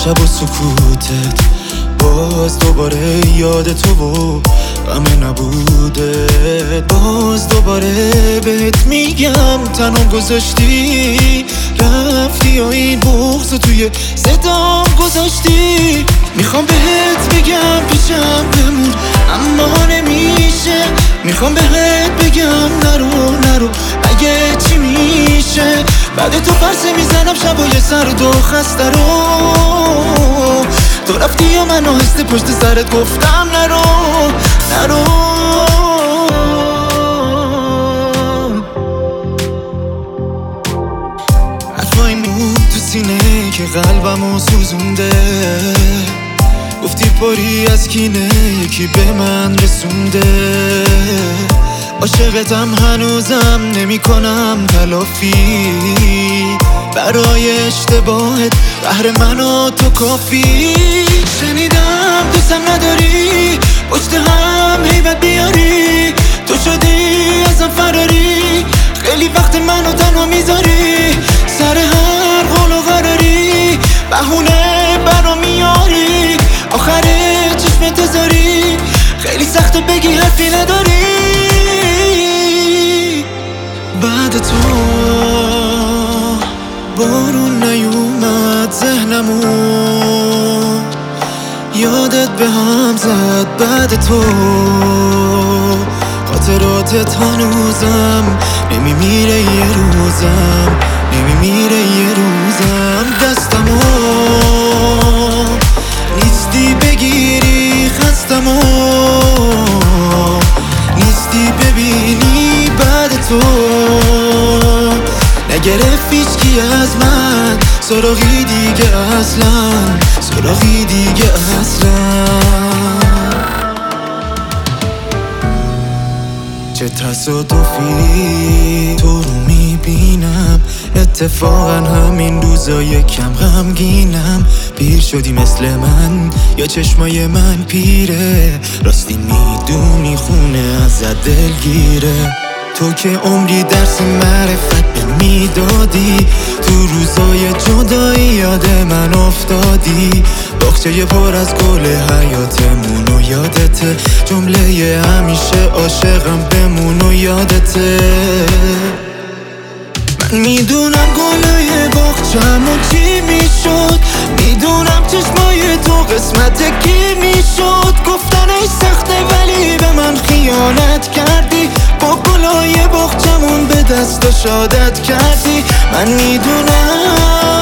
شب و سکوتت باز دوباره یاد تو و غم نبوده. باز دوباره بهت میگم تنها گذاشتی رفتی و این بغض توی صدام گذاشتی. میخوام بهت بگم پیشم بمون اما نمیشه. میخوام بهت بگم نرو اگه چی میشه. بعد تو پرسه میزنم شبای سرد و خسته رو. تو رفتی و من آهسته پشت سرت گفتم نرو. حرفای مون تو سینه که قلبمو سوزونده. گفتی پری از کینه یکی به من رسونده. عاشقتم هنوزم نمی کنم تلافی. برای اشتباهت قهر من و تو کافی. شنیدم دوستم نداری پشت هم هیبت بیاری. تو شدی ازم فراری خیلی وقت منو تنها میذاری. سر هر قول و قراری بهونه برا میاری. آخر چشم تزاری خیلی سخته بگی حرفی نداری. بعد تو بارون نیومد ذهنمو یادت به هم زد. بعد تو خاطراتت هنوزم نمیمیره یه روزم نمیمیره یه روزم. دستمو نیستی بگیری خستمو نیستی ببینی. بعد تو نگرفت هیچکی از من سراغی دیگه اصلا سراغی دیگه اصلا. چه تصادفی تو رو میبینم. اتفاقا همین روزا یکم غمگینم. پیر شدی مثل من یا چشمای من پیره. راستی میدونی خونه ازت دلگیره. تو که عمری درس معرفت به میدادی. تو روزای جدایی یاد من افتادی. باغچه پر از گل حیاتمون و یادته. جمله همیشه عاشقم بمون و یادته. من میدونم گلای باغچه‌مون چی میشد. میدونم چشمای تو قسمت کی میشد. گفتنش سخته ولی به من خیانت کردی. با گلای باغچه‌مون به دست و شادت کردی. من میدونم